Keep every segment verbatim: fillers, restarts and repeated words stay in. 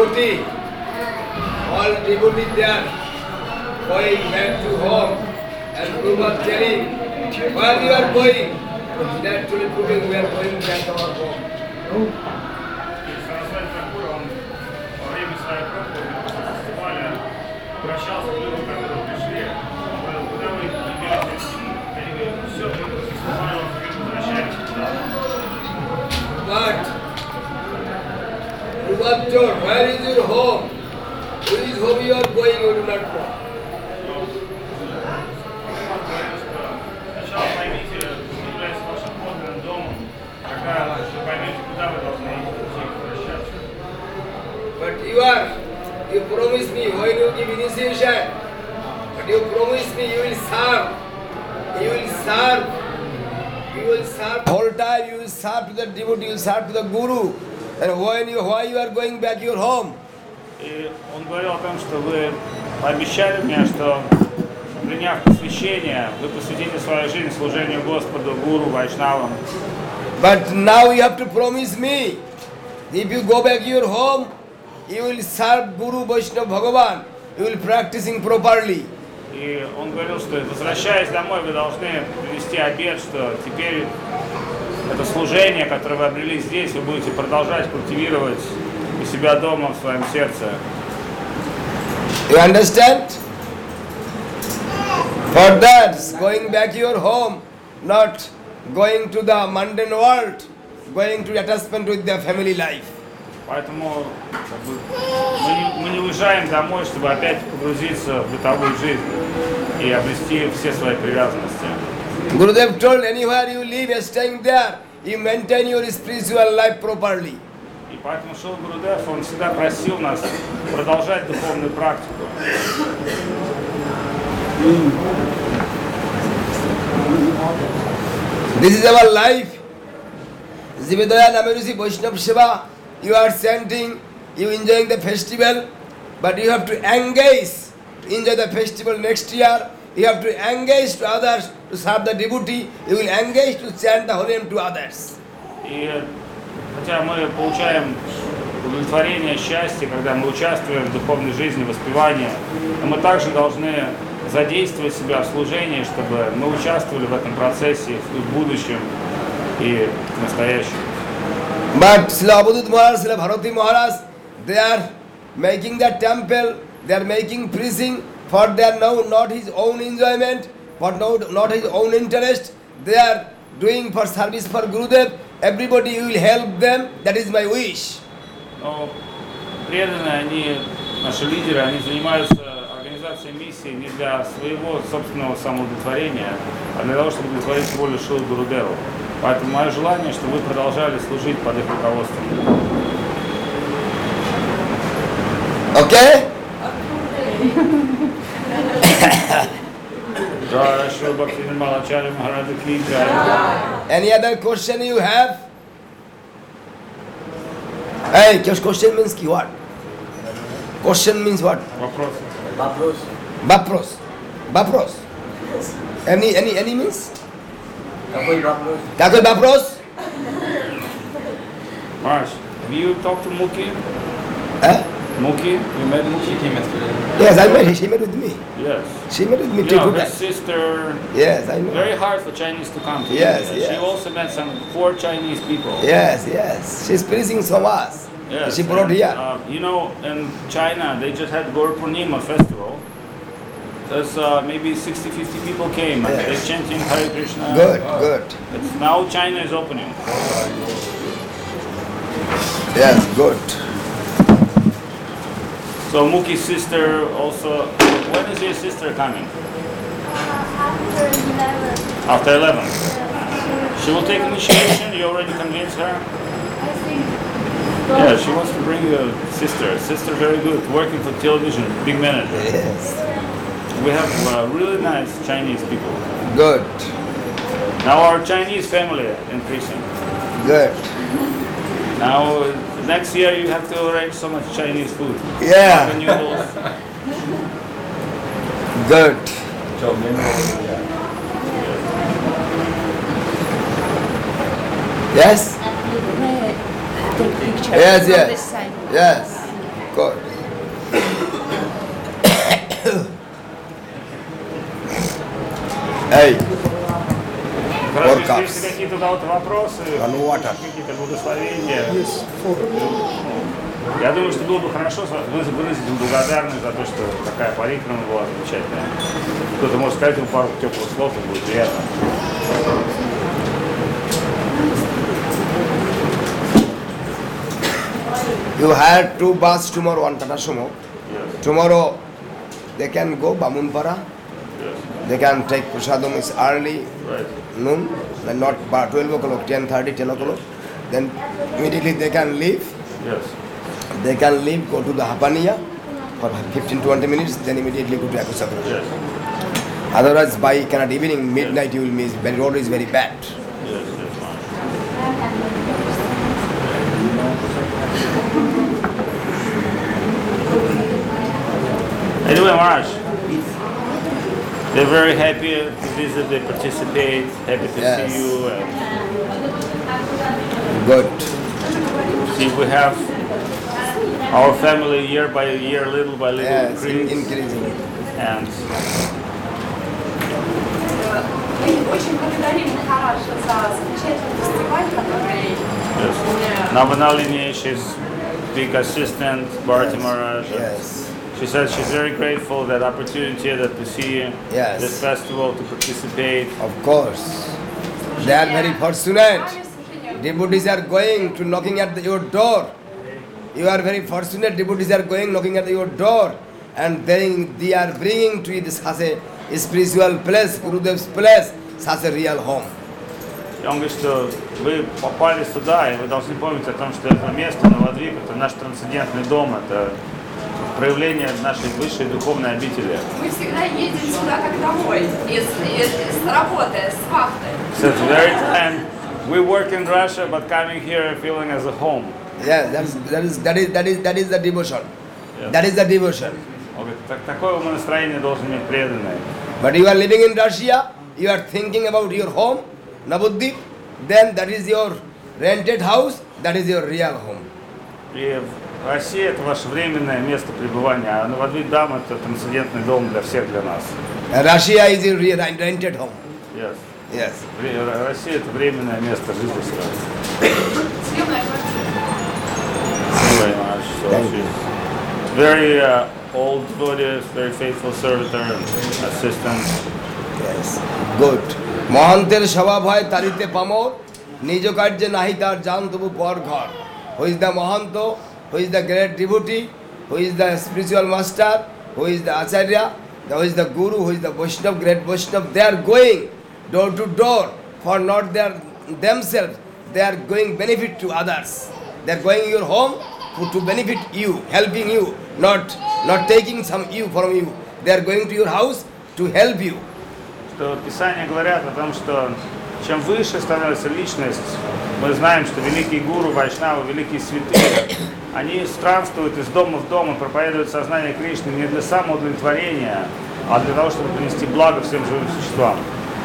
devotee, all devotees there, going back to home, and Prabhupada telling, where you are going? He actually proving we are going back to our home. Сарасвати Такур, он во время своей проповеди после фестиваля обращался к людям, которые пришли. Он говорил, куда вы не берете? Они говорят, ну все, мы после фестиваля возвращаемся туда. But Prabhupada told, where is your home? To which home you are going, you do not know. Сначала поймите, что является вашим подлинным домом, когда вы поймете, куда вы должны идти возвращаться. But you are, you promise me when you give initiation, but you promise me you will serve, you will serve, you will serve. Whole time you will serve to the devotee, you will serve to the Guru. And when you, why you are going back your home? И он говорил о том, что вы пообещали мне, что приняв посвящение, вы посвятите свою жизнь служению Господу, Гуру, Вайшнавам. But now you have to promise me, if you go back your home, you will serve Guru, Vaishnava, Bhagavan, you will practicing properly. И он говорил, что возвращаясь домой, вы должны привести обет, что теперь это служение, которое вы обрели здесь, вы будете продолжать культивировать у себя дома, в своем сердце. You understand? For that, going back your home, not going to the mundane world, going to attachment with the family life. Поэтому как бы, мы, не, мы не уезжаем домой, чтобы опять погрузиться в бытовую жизнь и обрести все свои привязанности. Gurudev told, anywhere you live, you're staying there, you maintain your spiritual life properly. И поэтому Шрила Гурудев, он всегда просил нас продолжать духовную практику. This is our life. Jivedaya Namarusi Vaishnava Seva, you are chanting, you enjoying the festival, but you have to engage to enjoy the festival next year. You have to engage to others to serve the devotee. You will engage to chant the holy name to others. И хотя мы получаем удовлетворение, счастье, когда мы участвуем в духовной жизни, воспевании, но мы также должны задействовать себя в служении, чтобы мы участвовали в этом процессе и в будущем, и в настоящем. But Srila Abhadut Maharaj, Srila Bharati Maharaj, they are making the temple, they are making preaching for their no, not his own enjoyment, for no, not his own interest. They are doing for service for Gurudev. Everybody will help them. That is my wish. Но преданные, они, наши лидеры, они занимаются организацией миссии не для своего собственного самоудовлетворения, а для того, чтобы удовлетворить волю Шрилы Гурудеву. Поэтому мое желание, чтобы вы продолжали служить под их руководством. Okay? Jai Shri Bhakti Nirmala Acharya Maharaj Ki Jai. Any other question you have? Hey, question means ki what? Question means what? Вопрос. Вопрос. Bapros. Bapros. Any any any means? Какой вопрос? Какой вопрос? Marsh, have you talked to Muki? Huh? Muki? You met Muki? Yes, I met her. She met with me. Yes. She met with me You two know, good her times. sister. Yes, I know. Very hard for Chinese to come to Yes, India. She yes. also met some four Chinese people. Yes, yes. She's preaching so much. Yes, She brought and, here. Uh, you know, in China, they just had Gaur Purnima festival. There's uh, maybe sixty, fifty people came and Yes. they're chanting Hare Krishna. Good, good. It's, now China is opening. Yes, good. So Muki's sister also. When is your sister coming? After eleven. After eleven. She will take initiation. You already convinced her. I think. Yeah, she wants to bring a sister. Sister, very good, working for television, big manager. Yes. We have uh, really nice Chinese people. Good. Now our Chinese family increasing. Good. Now uh, next year you have to arrange so much Chinese food. Yeah. Ramen noodles. Good. Yes? Take picture Yes, from yes. this side. Yes. course. Hey, Хорошо, Four cups. если какие-то да, вот вопросы, One water. какие-то благословения. Я думаю, что было бы хорошо вы- выразить им благодарность за то, что такая парикрама была замечательная. Кто-то может сказать ему пару теплых слов, и будет приятно. you had two bus tomorrow on Tata Sumo. Yes, Tomorrow they can go Bamunpara. yes, They can take prasadam is early right. noon, and not bar twelve o'clock, ten thirty, ten o'clock. Then immediately they can leave. Yes. They can leave, go to the Hapaniya for fifteen to twenty minutes, then immediately go to Akusakura. Yes, Otherwise, by kind of evening, midnight, you will miss. The road is very bad. yes, yes, fine. Anyway, Maharaj, they're very happy to visit, they participate, happy to Yes. see you. And Good. see, we have our family year by year, little by little Yes, in- increase. increasing. And Мы очень благодарим Махараджа за замечательный фестиваль, который yes. Navana lineage is big assistant, Bharati Maharaj. and Yes. She said she's very grateful that opportunity that to see Yes. this festival, to participate. Of course. They are very fortunate. Devotees are going to knocking at the, your door. You are very fortunate. Devotees are going knocking at your door, and then they are bringing to you this such a spiritual place, Gurudev's place, such a real home. И он говорит, что вы попали сюда, и вы должны помнить о том, что это место, Навадвип, это наш трансцендентный дом, это проявление нашей высшей духовной обители. мы всегда едем сюда как домой, из, из, с работы, с вахты. So it's very time we work in Russia, but coming here feeling as a home. Yeah, that is that is that is that is that is the devotion. Yes. That is the devotion. Он говорит, так, такое умонастроение должен иметь преданный. But you are living in Russia, you are thinking about your home, Navadvip, then that is your rented house, that is your real home. И Россия это ваше временное место пребывания, а Навадвип Дам это трансцендентный дом для всех, для нас. And Russia is your re- rented home. Yes. Yes. Вре- Россия это временное место жительства. Съемная квартира. Very much. So Thank she's very uh, old devotee, very faithful servitor and assistant. Yes. Good. মহান্তের স্বভাব হয় তারিতে পামর নিজ কার্যে নাহি তার জান তবু পর ঘর who is the mahanta who is the great devotee who is the spiritual master who is the acharya who is the guru who is the Vaishnava great Vaishnava they are going door to door for not their themselves, they are going benefit to others. They are going your home to, to benefit you, helping you, not not taking some you from you. They are going to your house to help you. Что Писания говорят о том, что чем выше становится личность, мы знаем, что великие гуру, вайшнавы, великие святые, они странствуют из дома в дом и проповедуют сознание Кришны не для самоудовлетворения, а для того, чтобы принести благо всем живым существам.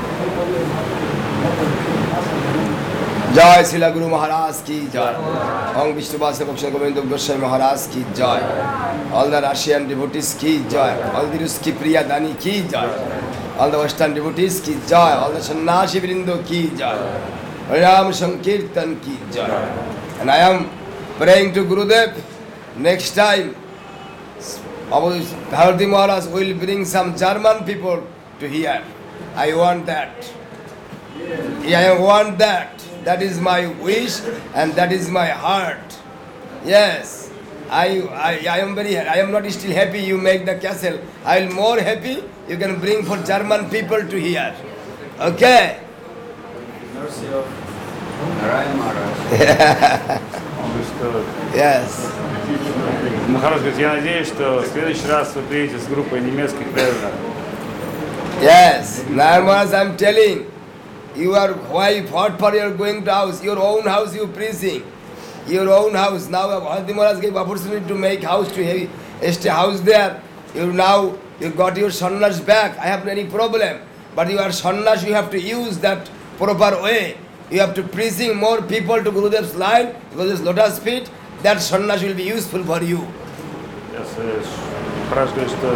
जय शिला गुरु महाराज की जय ओम विष्णुवास भक्षण गोविंद गोस्वामी महाराज की जय all the Russian devotees की जय all the रूस की प्रिया दानी की जय ऑल द वेस्टर्न डिवोटीज की जय ऑल द सन्यासी वृंदो की जय हरिनाम संकीर्तन की जय and I am praying to Gurudev next time our Bharati Maharaj will bring some German people to here. I want that. I want that. That is my wish and that is my heart. Yes, I, I, I am very, I am not still happy you make the castle. I will more happy you can bring for German people to here. Okay? Mercy of Narayan Maharaj. Он говорит, что Yes. Махарадж говорит, я надеюсь, что в следующий раз вы приедете с группой немецких преданных. Yes. Narmas, I am telling. You are why what for you are going to house, your own house you preaching, your own house. Now Bharati Maharaj gave opportunity to make house to have stay house there. You now you got your sannyas back. I have any problem, but you are sannyas. You have to use that proper way. You have to preaching more people to Gurudev's line, Gurudev's lotus feet. That sannyas will be useful for you. Сейчас э, Махарадж говорит, что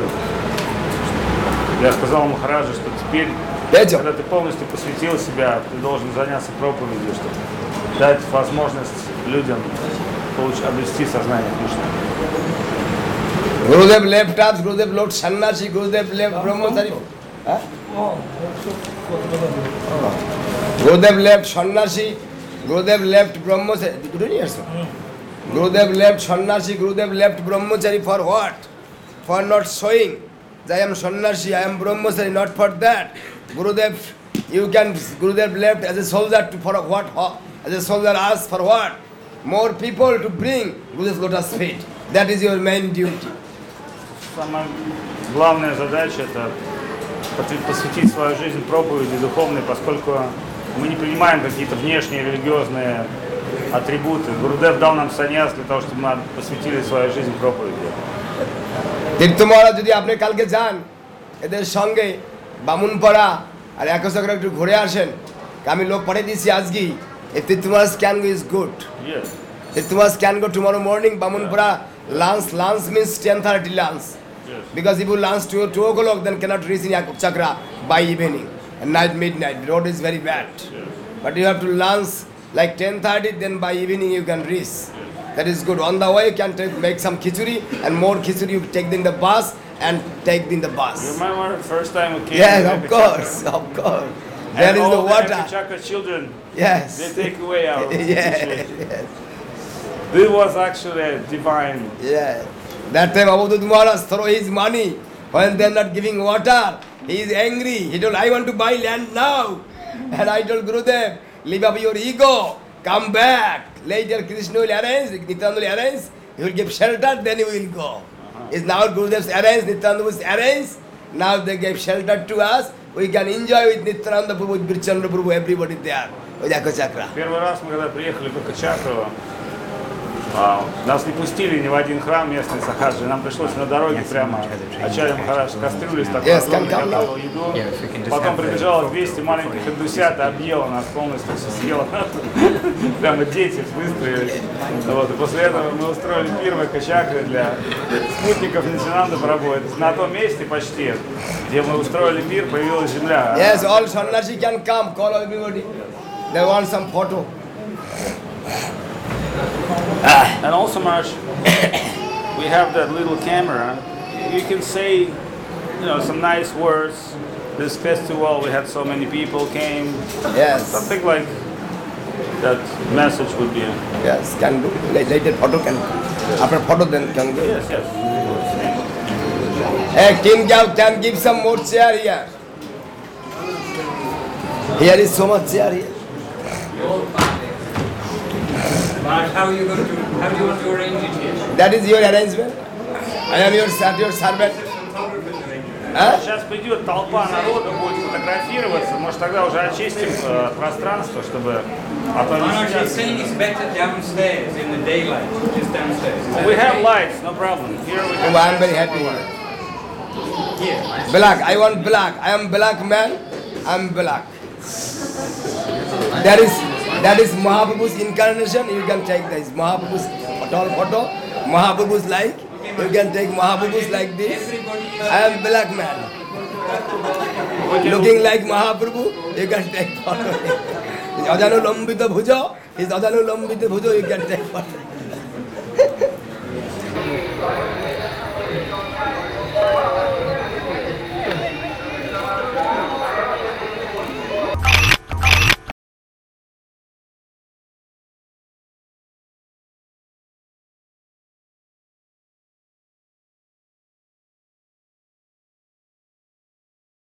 я сказал Махараджу, что теперь, Петя. когда ты полностью посвятил себя, ты должен заняться проповедью, чтобы дать возможность людям получ- обрести сознание Кришны. Gurudev left us, Gurudev left Sannyasi, Gurudev left Brahmachari. Huh? Gurudev left Sannyasi, Gurudev left Brahmachari. Did you hear so? Gurudev left Sannyasi, Gurudev left Brahmachari for what? For not showing that I am Sannyasi, I am Brahmachari, not for that. Gurudev, you can, Gurudev left as a soldier to, for what? As a soldier asked for what? More people to bring Gurudev's lotus feet. That is your main duty. Самая главная задача – это посвятить свою жизнь проповеди духовной, поскольку мы не принимаем какие-то внешние религиозные атрибуты. Гурудев дал нам саньяс для того, чтобы мы посвятили свою жизнь проповеди. তীর্থ মহারাজ যদি আপনি কালকে যান এদের সঙ্গে বামুনপাড়া আর একসাথে একটু ঘুরে আসেন, আমি লোক পাঠিয়ে দিয়েছি আজকেই। এই Tirtha Maharaj can go is good. Yes. Tirtha Maharaj can go tomorrow morning Bamunpara lunch lunch means ten thirty lunch Yes. because if you lunch to two o'clock then cannot reach in Yakub Chakra by evening and night midnight the road is very bad. Yes. But you have to lunch like ten thirty, then by evening you can reach. That is good. On the way you can take, make some khichuri and more khichuri you take in the bus and take in the You bus. remember the first time we came Yes, to of Ekachakra? course, of course. There And is all the water. Ekachakra children, Yes. they take away our Yes, situation. yes, This was actually a divine. yes. That time Abhudut Maharaj throw his money when they are not giving water. He is angry. He told, I want to buy land now. And I told Gurudev, leave up your ego. Come back. Later Krishna will arrange, Nityananda will arrange. He will give shelter, then he will go. Is now Gurudev's arranged, Nityananda was arranged. Now they gave shelter to us. We can enjoy with Nityananda Prabhu, with Birchandra Prabhu, everybody there. With Ekachakra. Первый раз мы когда приехали в Экачакру, а, нас не пустили ни в один храм местный Сахаджи. Нам пришлось на дороге прямо Ачарья Махарадж кастрюли с такой Yes, огромной, can come now. готовил еду. Потом прибежало двести маленьких индусят и объело нас полностью, все съело. Прямо дети выстроились. Вот. И после этого мы устроили пир в Экачакре для спутников Нитянанда Прабху. Это на том месте почти, где мы устроили пир, появилась земля. Yes, all sannyasi can come, call everybody. They want some photo. And also, Marsh, we have that little camera. You can say, you know, some nice words. This festival, we had so many people came. Yes. Something like that message would be. Yes, can do. La- Later photo can do. After photo then can go. Yes, yes. Hey, King Cow can give some more chair here. Here is so much chair here. But how are you going to, how do you want to arrange it here? That is your arrangement. I am your, ser- your servant. Huh? Сейчас придет толпа народа, будет фотографироваться. Может, тогда уже очистим э, пространство, чтобы... А то не Manoj is сейчас. saying it's better downstairs in the daylight, just downstairs. Is that We have okay? lights, no problem. Here we Oh, can. I am very happy here. Here. Black, I want black. I am black man. I am black. That is that is Mahaprabhu's incarnation. You can take this Mahaprabhu's tall photo. Mahaprabhu's like. You can take Mahaprabhu's like this. I am black man. Looking like Mahaprabhu. You can take photo. His Ajanu Lambita Bhujo. His Ajanu Lambita Bhujo. You can take photo.